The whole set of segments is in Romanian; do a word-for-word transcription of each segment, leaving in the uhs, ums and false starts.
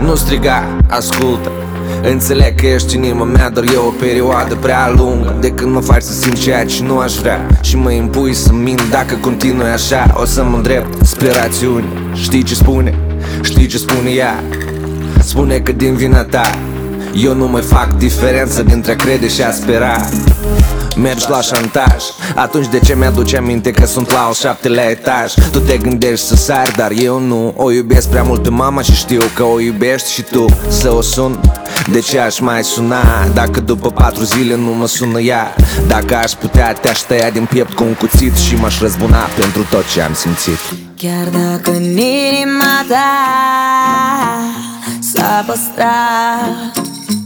Nu striga, ascultă. Înțeleg că ești inima mea, dar e o perioadă prea lungă de când mă faci să simt ceea ce nu aș vrea și mă impui să mint. Dacă continui așa, o să mă îndrept spre rațiune. Știi ce spune? Știi ce spune ea? Spune că din vina ta eu nu mai fac diferență dintre a crede și a spera. Mergi la șantaj, atunci de ce mi-aduce aminte că sunt la al șaptelea etaj? Tu te gândești să sari, dar eu nu. O iubesc prea mult pe mama și știu că o iubești și tu. Să o sun? De ce aș mai suna dacă după patru zile nu mă sună ea? Dacă aș putea, te-aș tăia din piept cu un cuțit și m-aș răzbuna pentru tot ce am simțit. Chiar dacă în inima ta s-a păstrat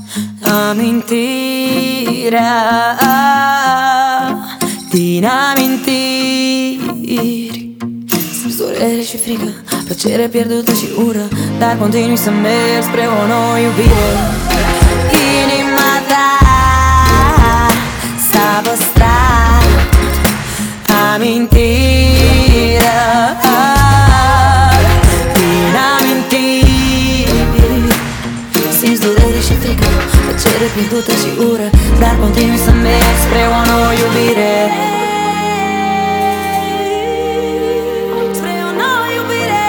amintirea din amintiri, simți durere și frică, plăcere pierdută și ură, dar continui să mergi spre o nouă iubire. Inima ta s-a păstrat amintirea din amintiri, simți durere și frică, plăcere pierdută și ură, dar continui să mergi spre o nouă iubire. Spre o nouă iubire.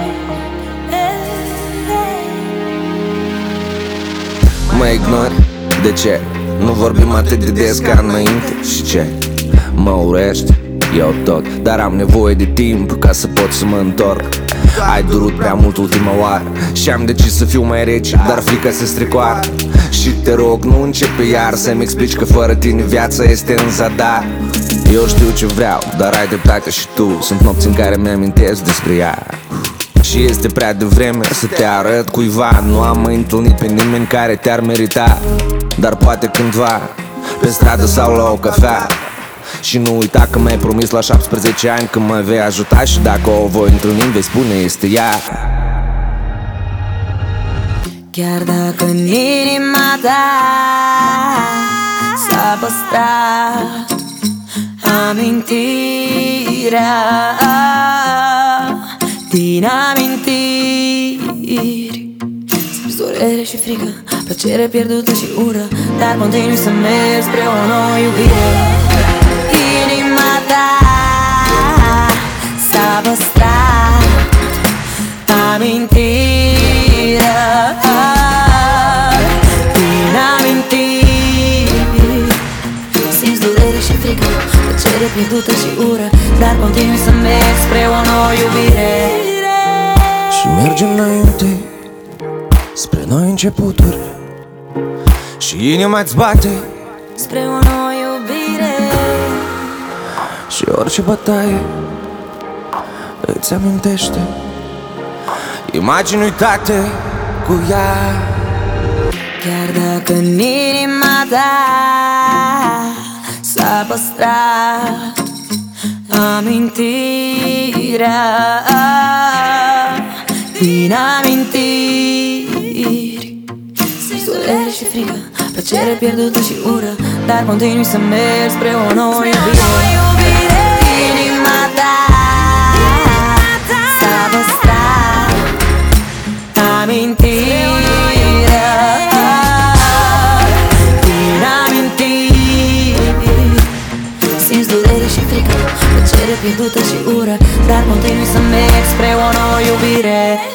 Mă ignori? De ce? Nu vorbim atât de des ca înainte? Și ce? Mă urești? Eu tot, dar am nevoie de timp ca să pot să mă întorc. Ai durut prea mult ultima oară și am decis să fiu mai rece, dar frica se strecoară. Și te rog, nu începe iar să-mi explici că fără tine viața este în zadar. Eu știu ce vreau, dar ai dreptate și tu. Sunt nopți în care mi-amintesc despre ea și este prea devreme să te arăt cuiva. Nu am mai întâlnit pe nimeni care te-ar merita, dar poate cândva pe stradă sau la o cafea. Și nu uita că mi-ai promis la șaptesprezece ani că mă vei ajuta și dacă o voi întâlni vei spune este ea. Chiar dacă în inima ta s-a păstrat amintirea din amintiri, simți durere și frică, plăcere pierdută și ură, dar continui să mergi spre o nouă iubire. Inima ta s-a păstrat amintirea din amintiri, simți durere și frică, plăcere pierdută și ură, dar continui să mergi spre o nouă iubire. Și mergem înainte spre noi începuturi și inima-ți bate spre o nouă iubire. Și orice bătaie îți amintește imagini uitate cu ea. Chiar dacă în inima ta s-a păstrat amintirea din amintiri, simți durere și frică, plăcere pierdută și ură, dar continui să mergi spre o nouă iubire. Inima ta s-a păstrat amintirea din amintiri, simți durere și frică, plăcere pierdută și ură, dar continui să mergi spre o nouă iubire.